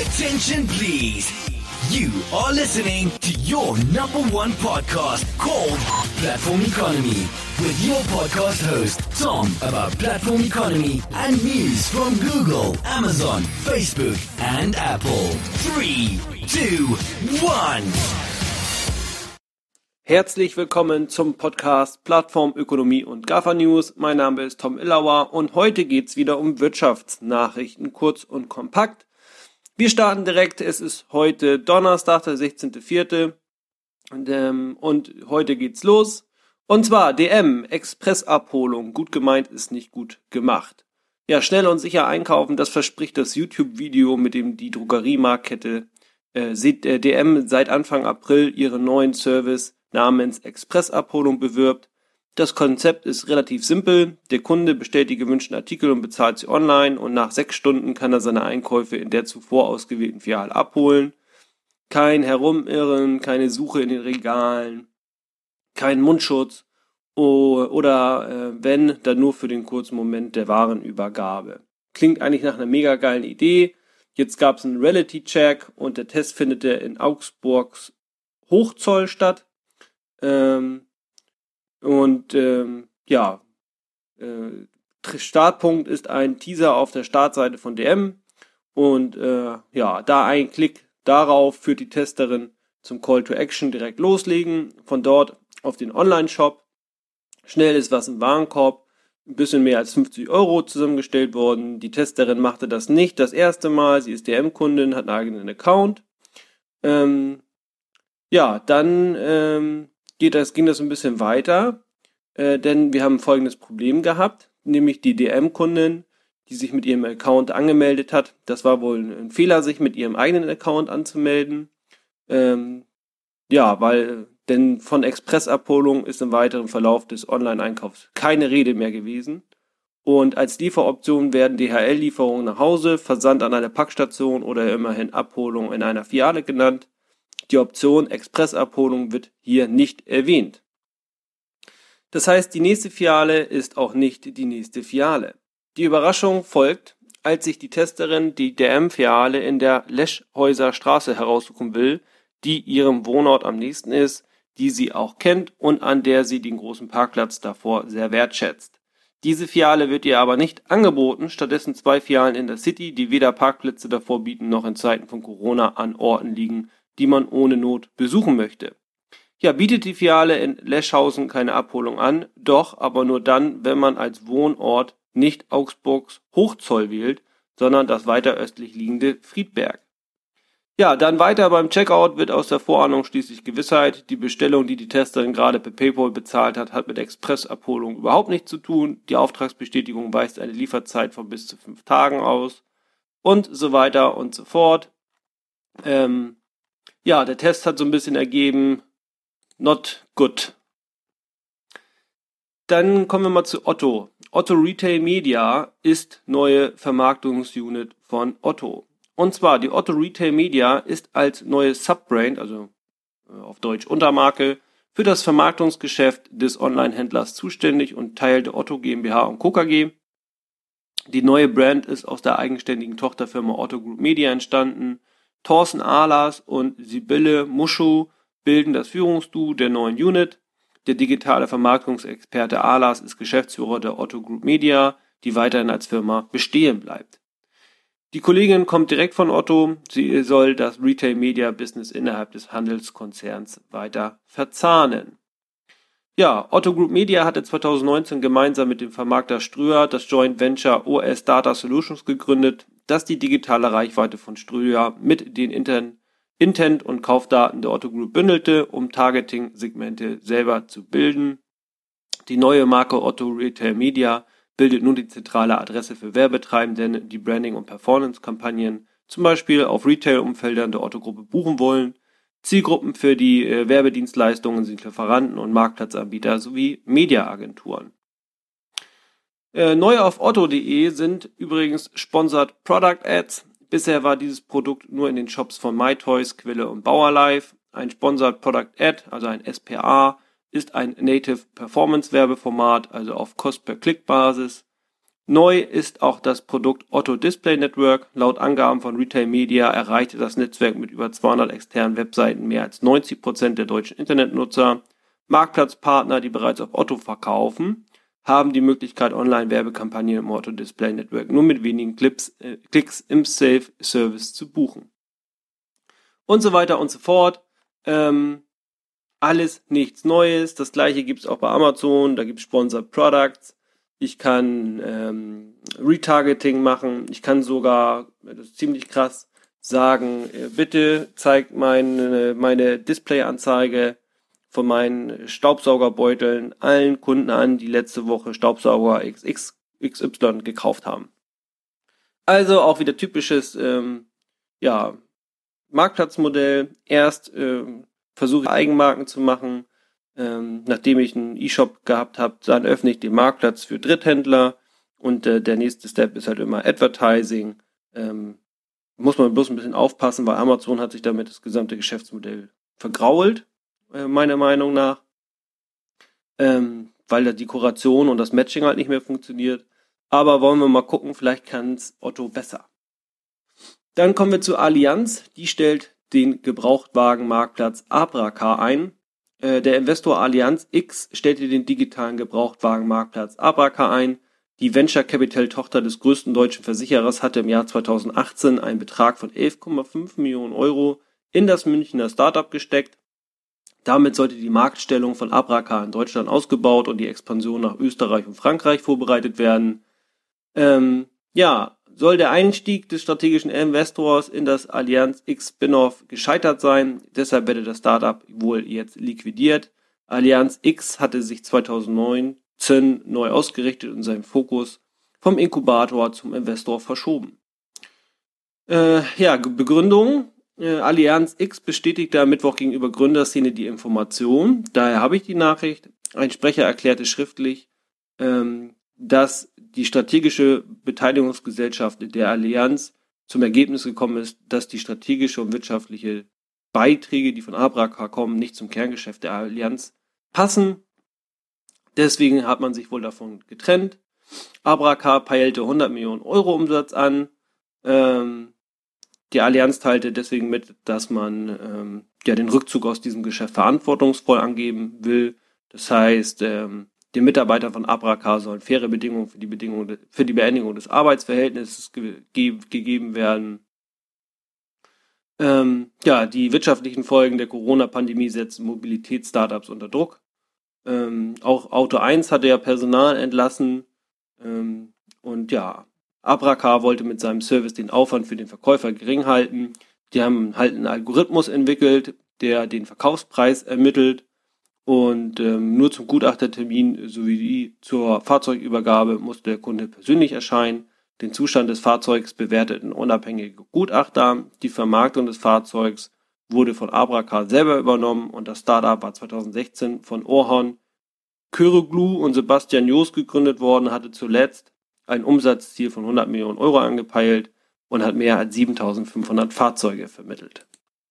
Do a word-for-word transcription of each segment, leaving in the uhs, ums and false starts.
Attention please. You are listening to your number one podcast called Platform Economy with your podcast host Tom about platform economy and news from Google, Amazon, Facebook and Apple. Three, two, one. Herzlich willkommen zum Podcast Plattform Ökonomie und GAFA News. Mein Name ist Tom Illauer und heute geht's wieder um Wirtschaftsnachrichten, kurz und kompakt. Wir starten direkt, es ist heute Donnerstag, der sechzehnter vierte und, ähm, und heute geht's los. Und zwar D M, Expressabholung, gut gemeint ist nicht gut gemacht. Ja, schnell und sicher einkaufen, das verspricht das YouTube-Video, mit dem die Drogeriemarktkette äh, sieht, äh, D M seit Anfang April ihren neuen Service namens Expressabholung bewirbt. Das Konzept ist relativ simpel. Der Kunde bestellt die gewünschten Artikel und bezahlt sie online und nach sechs Stunden kann er seine Einkäufe in der zuvor ausgewählten Filiale abholen. Kein Herumirren, keine Suche in den Regalen, kein Mundschutz oder äh, wenn, dann nur für den kurzen Moment der Warenübergabe. Klingt eigentlich nach einer mega geilen Idee. Jetzt gab es einen Reality-Check und der Test findet in Augsburgs Hochzoll statt. Ähm, Und ähm, ja, äh, Startpunkt ist ein Teaser auf der Startseite von D M und äh, ja, da ein Klick darauf führt die Testerin zum Call to Action, direkt loslegen, von dort auf den Online-Shop. Schnell ist was im Warenkorb, ein bisschen mehr als fünfzig Euro zusammengestellt worden. Die Testerin machte das nicht das erste Mal, sie ist D M-Kundin, hat einen eigenen Account. Ähm, ja, dann ähm, Geht das, ging das ein bisschen weiter, äh, denn wir haben folgendes Problem gehabt, nämlich die D M-Kundin, die sich mit ihrem Account angemeldet hat. Das war wohl ein Fehler, sich mit ihrem eigenen Account anzumelden. Ähm, ja, weil, denn von Expressabholung ist im weiteren Verlauf des Online-Einkaufs keine Rede mehr gewesen. Und als Lieferoption werden D H L-Lieferungen nach Hause, Versand an einer Packstation oder immerhin Abholung in einer Filiale genannt. Die Option Expressabholung wird hier nicht erwähnt. Das heißt, die nächste Filiale ist auch nicht die nächste Filiale. Die Überraschung folgt, als sich die Testerin die D M-Filiale in der Leschhäuser Straße heraussuchen will, die ihrem Wohnort am nächsten ist, die sie auch kennt und an der sie den großen Parkplatz davor sehr wertschätzt. Diese Filiale wird ihr aber nicht angeboten, stattdessen zwei Filialen in der City, die weder Parkplätze davor bieten noch in Zeiten von Corona an Orten liegen, die man ohne Not besuchen möchte. Ja, bietet die Filiale in Leschhausen keine Abholung an, doch aber nur dann, wenn man als Wohnort nicht Augsburgs Hochzoll wählt, sondern das weiter östlich liegende Friedberg. Ja, dann weiter beim Checkout wird aus der Vorahnung schließlich Gewissheit. Die Bestellung, die die Testerin gerade per PayPal bezahlt hat, hat mit Expressabholung überhaupt nichts zu tun. Die Auftragsbestätigung weist eine Lieferzeit von bis zu fünf Tagen aus und so weiter und so fort. Ähm, Ja, der Test hat so ein bisschen ergeben, not good. Dann kommen wir mal zu Otto. Otto Retail Media ist neue Vermarktungsunit von Otto. Und zwar, die Otto Retail Media ist als neue Subbrand, also auf Deutsch Untermarke, für das Vermarktungsgeschäft des Online-Händlers zuständig und Teil der Otto GmbH und Co. K G. Die neue Brand ist aus der eigenständigen Tochterfirma Otto Group Media entstanden. Thorsten Ahlers und Sibylle Muschow bilden das Führungsduo der neuen Unit. Der digitale Vermarktungsexperte Ahlers ist Geschäftsführer der Otto Group Media, die weiterhin als Firma bestehen bleibt. Die Kollegin kommt direkt von Otto. Sie soll das Retail-Media-Business innerhalb des Handelskonzerns weiter verzahnen. Ja, Otto Group Media hatte zweitausendneunzehn gemeinsam mit dem Vermarkter Ströer das Joint Venture O S Data Solutions gegründet, das die digitale Reichweite von Ströer mit den Inten- Intent- und Kaufdaten der Otto Group bündelte, um Targeting-Segmente selber zu bilden. Die neue Marke Otto Retail Media bildet nun die zentrale Adresse für Werbetreibenden, die Branding- und Performance-Kampagnen zum Beispiel auf Retail-Umfeldern der Otto-Gruppe buchen wollen. Zielgruppen für die äh, Werbedienstleistungen sind Lieferanten und Marktplatzanbieter sowie Mediaagenturen. Äh, neu auf otto punkt de sind übrigens Sponsored Product Ads. Bisher war dieses Produkt nur in den Shops von MyToys, Quelle und Bauerlife. Ein Sponsored Product Ad, also ein S P A, ist ein Native Performance Werbeformat, also auf Cost-per-Click-Basis. Neu ist auch das Produkt Otto Display Network. Laut Angaben von Retail Media erreichte das Netzwerk mit über zweihundert externen Webseiten mehr als neunzig Prozent der deutschen Internetnutzer. Marktplatzpartner, die bereits auf Otto verkaufen, haben die Möglichkeit, Online-Werbekampagnen im Otto Display Network nur mit wenigen Clips, äh, Klicks im Self-Service zu buchen. Und so weiter und so fort. Ähm, alles nichts Neues. Das gleiche gibt es auch bei Amazon. Da gibt es Sponsored Products. Ich kann ähm, Retargeting machen. Ich kann sogar, das ist ziemlich krass, sagen, äh, bitte zeigt meine, meine Displayanzeige von meinen Staubsaugerbeuteln allen Kunden an, die letzte Woche Staubsauger X X, X Y gekauft haben. Also auch wieder typisches ähm, ja, Marktplatzmodell. Erst ähm, versuche ich Eigenmarken zu machen. Ähm, nachdem ich einen E-Shop gehabt habe, dann öffne ich den Marktplatz für Dritthändler und äh, der nächste Step ist halt immer Advertising. Ähm, muss man bloß ein bisschen aufpassen, weil Amazon hat sich damit das gesamte Geschäftsmodell vergrault, äh, meiner Meinung nach, ähm, weil da die Kuration und das Matching halt nicht mehr funktioniert. Aber wollen wir mal gucken, vielleicht kann es Otto besser. Dann kommen wir zu Allianz, die stellt den Gebrauchtwagenmarktplatz Abracar ein. Der Investor Allianz X stellte den digitalen Gebrauchtwagenmarktplatz Abracar ein. Die Venture Capital Tochter des größten deutschen Versicherers hatte im Jahr zweitausendachtzehn einen Betrag von elf Komma fünf Millionen Euro in das Münchner Startup gesteckt. Damit sollte die Marktstellung von Abracar in Deutschland ausgebaut und die Expansion nach Österreich und Frankreich vorbereitet werden. Ähm, ja, soll der Einstieg des strategischen Investors in das Allianz X Spin-off gescheitert sein. Deshalb werde das Startup wohl jetzt liquidiert. Allianz X hatte sich zweitausendneunzehn neu ausgerichtet und seinen Fokus vom Inkubator zum Investor verschoben. Äh, ja, Begründung. Äh, Allianz X bestätigte am Mittwoch gegenüber Gründerszene die Information. Daher habe ich die Nachricht. Ein Sprecher erklärte schriftlich, ähm, dass die strategische Beteiligungsgesellschaft der Allianz zum Ergebnis gekommen ist, dass die strategische und wirtschaftliche Beiträge, die von Abracar kommen, nicht zum Kerngeschäft der Allianz passen. Deswegen hat man sich wohl davon getrennt. Abracar peilte hundert Millionen Euro Umsatz an. Ähm, die Allianz teilte deswegen mit, dass man ähm, ja den Rückzug aus diesem Geschäft verantwortungsvoll angeben will. Das heißt, ähm, den Mitarbeitern von Abracar sollen faire Bedingungen für die Bedingungen für die Beendigung des Arbeitsverhältnisses ge- ge- gegeben werden. Ähm, ja, die wirtschaftlichen Folgen der Corona-Pandemie setzen Mobilitäts-Startups unter Druck. Ähm, auch Auto eins hatte ja Personal entlassen. Ähm, und ja, Abracar wollte mit seinem Service den Aufwand für den Verkäufer gering halten. Die haben halt einen Algorithmus entwickelt, der den Verkaufspreis ermittelt. Und ähm, nur zum Gutachtertermin sowie zur Fahrzeugübergabe musste der Kunde persönlich erscheinen. Den Zustand des Fahrzeugs bewerteten unabhängige Gutachter. Die Vermarktung des Fahrzeugs wurde von Abracar selber übernommen und das Startup war zweitausendsechzehn von Orhan Köroğlu und Sebastian Jost gegründet worden, hatte zuletzt ein Umsatzziel von hundert Millionen Euro angepeilt und hat mehr als siebentausendfünfhundert Fahrzeuge vermittelt.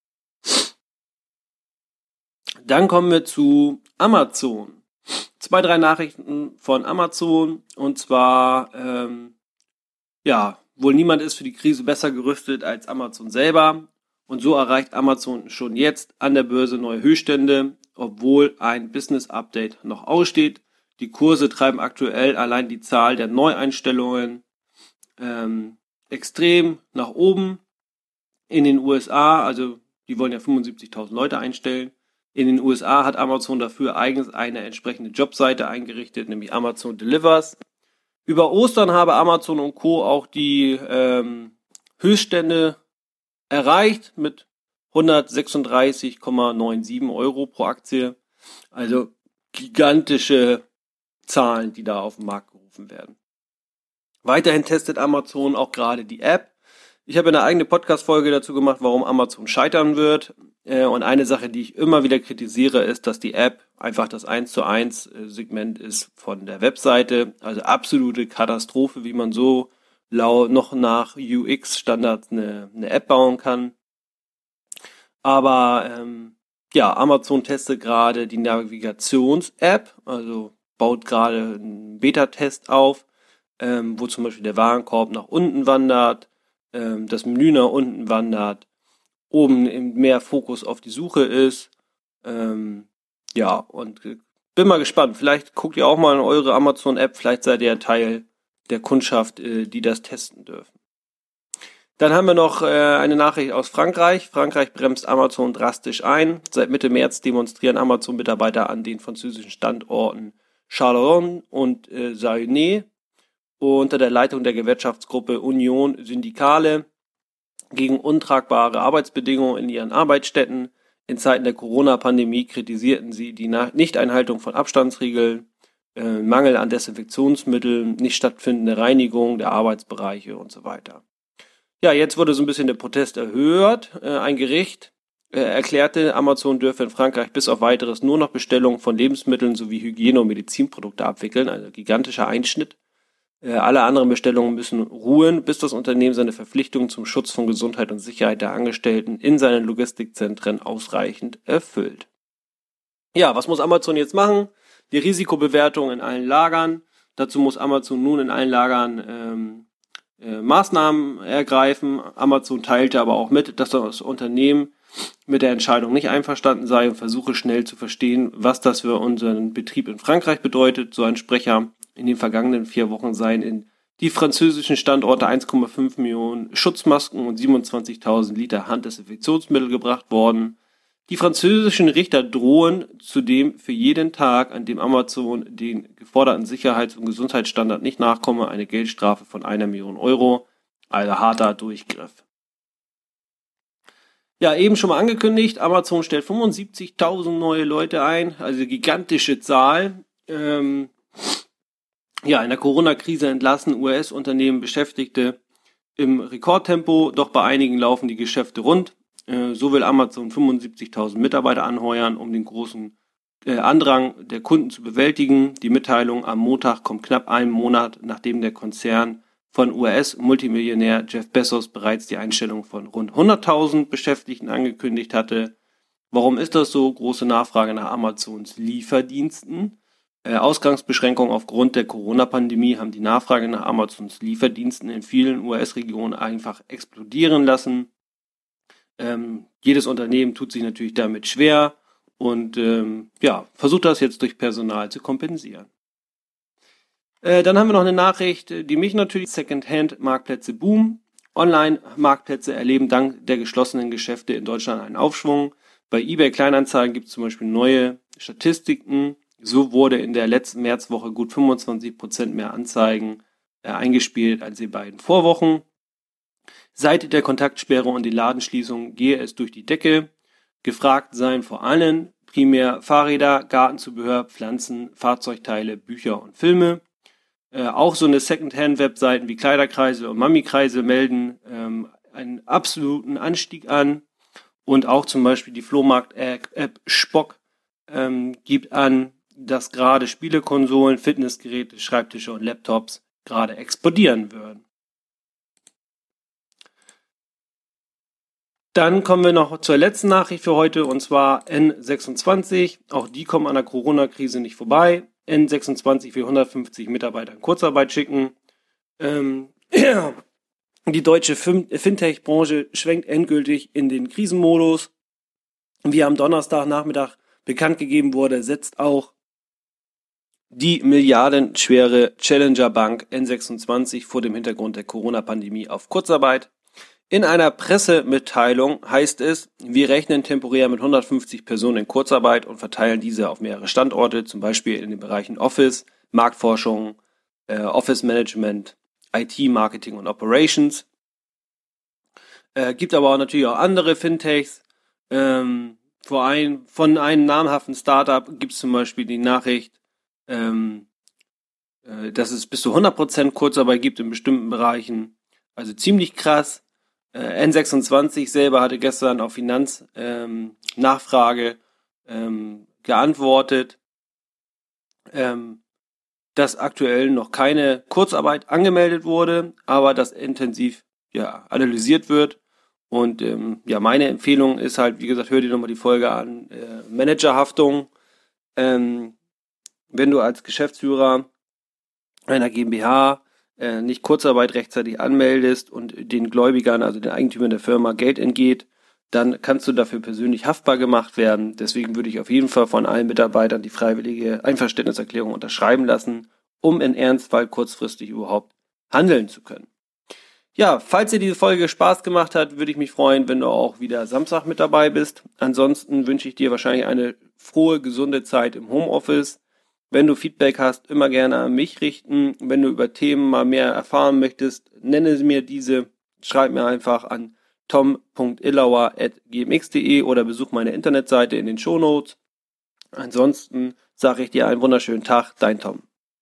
Dann kommen wir zu Amazon. Zwei, drei Nachrichten von Amazon. Und zwar, ähm, ja, wohl niemand ist für die Krise besser gerüstet als Amazon selber. Und so erreicht Amazon schon jetzt an der Börse neue Höchststände, obwohl ein Business-Update noch aussteht. Die Kurse treiben aktuell allein die Zahl der Neueinstellungen ähm, extrem nach oben. In den U S A, also die wollen ja fünfundsiebzigtausend Leute einstellen. In den U S A hat Amazon dafür eigens eine entsprechende Jobseite eingerichtet, nämlich Amazon Delivers. Über Ostern habe Amazon und Co. auch die ähm, Höchststände erreicht mit hundertsechsunddreißig Komma siebenundneunzig Euro pro Aktie. Also gigantische Zahlen, die da auf den Markt gerufen werden. Weiterhin testet Amazon auch gerade die App. Ich habe eine eigene Podcast-Folge dazu gemacht, warum Amazon scheitern wird. Und eine Sache, die ich immer wieder kritisiere, ist, dass die App einfach das eins zu eins Segment ist von der Webseite. Also absolute Katastrophe, wie man so noch nach U X-Standards eine, eine App bauen kann. Aber ähm, ja, Amazon testet gerade die Navigations-App, also baut gerade einen Beta-Test auf. ähm, wo zum Beispiel der Warenkorb nach unten wandert, ähm, das Menü nach unten wandert, oben mehr Fokus auf die Suche ist. Ähm, ja, und bin mal gespannt. Vielleicht guckt ihr auch mal in eure Amazon-App, vielleicht seid ihr Teil der Kundschaft, äh, die das testen dürfen. Dann haben wir noch äh, eine Nachricht aus Frankreich. Frankreich bremst Amazon drastisch ein. Seit Mitte März demonstrieren Amazon-Mitarbeiter an den französischen Standorten Charleroi und äh, Saunier unter der Leitung der Gewerkschaftsgruppe Union Syndicale gegen untragbare Arbeitsbedingungen in ihren Arbeitsstätten. In Zeiten der Corona-Pandemie kritisierten sie die Nichteinhaltung von Abstandsregeln, äh, Mangel an Desinfektionsmitteln, nicht stattfindende Reinigung der Arbeitsbereiche und so weiter. Ja, jetzt wurde so ein bisschen der Protest erhöht. Äh, ein Gericht äh, erklärte, Amazon dürfe in Frankreich bis auf weiteres nur noch Bestellungen von Lebensmitteln sowie Hygiene- und Medizinprodukte abwickeln. Also gigantischer Einschnitt. Äh, alle anderen Bestellungen müssen ruhen, bis das Unternehmen seine Verpflichtungen zum Schutz von Gesundheit und Sicherheit der Angestellten in seinen Logistikzentren ausreichend erfüllt. Ja, was muss Amazon jetzt machen? Die Risikobewertung in allen Lagern. Dazu muss Amazon nun in allen Lagern ähm, äh, Maßnahmen ergreifen. Amazon teilte aber auch mit, dass das Unternehmen mit der Entscheidung nicht einverstanden sei und versuche schnell zu verstehen, was das für unseren Betrieb in Frankreich bedeutet. So ein Sprecher: in den vergangenen vier Wochen seien in die französischen Standorte eins Komma fünf Millionen Schutzmasken und siebenundzwanzigtausend Liter Handdesinfektionsmittel gebracht worden. Die französischen Richter drohen zudem für jeden Tag, an dem Amazon den geforderten Sicherheits- und Gesundheitsstandard nicht nachkomme, eine Geldstrafe von einer Million Euro. Also harter Durchgriff. Ja, eben schon mal angekündigt, Amazon stellt fünfundsiebzigtausend neue Leute ein, also gigantische Zahl. Ähm, ja, in der Corona-Krise entlassen U S-Unternehmen Beschäftigte im Rekordtempo, doch bei einigen laufen die Geschäfte rund. Äh, so will Amazon fünfundsiebzigtausend Mitarbeiter anheuern, um den großen äh, Andrang der Kunden zu bewältigen. Die Mitteilung am Montag kommt knapp einen Monat, nachdem der Konzern von U S-Multimillionär Jeff Bezos bereits die Einstellung von rund hunderttausend Beschäftigten angekündigt hatte. Warum ist das so? Große Nachfrage nach Amazons Lieferdiensten. Äh, Ausgangsbeschränkungen aufgrund der Corona-Pandemie haben die Nachfrage nach Amazons Lieferdiensten in vielen U S-Regionen einfach explodieren lassen. Ähm, jedes Unternehmen tut sich natürlich damit schwer und ähm, ja, versucht das jetzt durch Personal zu kompensieren. Äh, dann haben wir noch eine Nachricht, die mich natürlich: Second-Hand-Marktplätze boomen. Online-Marktplätze erleben dank der geschlossenen Geschäfte in Deutschland einen Aufschwung. Bei eBay Kleinanzeigen gibt es zum Beispiel neue Statistiken. So wurde in der letzten Märzwoche gut fünfundzwanzig Prozent mehr Anzeigen äh, eingespielt als in beiden Vorwochen. Seit der Kontaktsperre und den Ladenschließungen gehe es durch die Decke. Gefragt seien vor allem primär Fahrräder, Gartenzubehör, Pflanzen, Fahrzeugteile, Bücher und Filme. Äh, auch so eine Secondhand-Webseiten wie Kleiderkreisel und Mami-Kreisel melden ähm, einen absoluten Anstieg an. Und auch zum Beispiel die Flohmarkt-App Spock ähm, gibt an, dass gerade Spielekonsolen, Fitnessgeräte, Schreibtische und Laptops gerade explodieren würden. Dann kommen wir noch zur letzten Nachricht für heute, und zwar N sechsundzwanzig. Auch die kommen an der Corona-Krise nicht vorbei. N sechsundzwanzig will hundertfünfzig Mitarbeiter in Kurzarbeit schicken. Ähm, ja. Die deutsche Fintech-Branche schwenkt endgültig in den Krisenmodus. Wie am Donnerstagnachmittag bekannt gegeben wurde, setzt auch die milliardenschwere Challenger Bank N sechsundzwanzig vor dem Hintergrund der Corona-Pandemie auf Kurzarbeit. In einer Pressemitteilung heißt es: Wir rechnen temporär mit hundertfünfzig Personen in Kurzarbeit und verteilen diese auf mehrere Standorte, zum Beispiel in den Bereichen Office, Marktforschung, äh, Office Management, I T, Marketing und Operations. Äh, gibt aber auch natürlich auch andere Fintechs. Ähm, vor ein, von einem namhaften Startup gibt es zum Beispiel die Nachricht, ähm, äh, dass es bis zu hundert Prozent Kurzarbeit gibt in bestimmten Bereichen. Also ziemlich krass. Äh, N sechsundzwanzig selber hatte gestern auf Finanznachfrage ähm, geantwortet, ähm, dass aktuell noch keine Kurzarbeit angemeldet wurde, aber dass intensiv ja analysiert wird. Und ähm, ja, meine Empfehlung ist halt, wie gesagt, hör dir nochmal die Folge an, äh, Managerhaftung. Ähm, wenn du als Geschäftsführer einer GmbH äh, nicht Kurzarbeit rechtzeitig anmeldest und den Gläubigern, also den Eigentümern der Firma, Geld entgeht, dann kannst du dafür persönlich haftbar gemacht werden. Deswegen würde ich auf jeden Fall von allen Mitarbeitern die freiwillige Einverständniserklärung unterschreiben lassen, um in Ernstfall kurzfristig überhaupt handeln zu können. Ja, falls dir diese Folge Spaß gemacht hat, würde ich mich freuen, wenn du auch wieder Samstag mit dabei bist. Ansonsten wünsche ich dir wahrscheinlich eine frohe, gesunde Zeit im Homeoffice. Wenn du Feedback hast, immer gerne an mich richten. Wenn du über Themen mal mehr erfahren möchtest, nenne mir diese. Schreib mir einfach an tom punkt illauer at g m x punkt de oder besuch meine Internetseite in den Shownotes. Ansonsten sage ich dir einen wunderschönen Tag, dein Tom.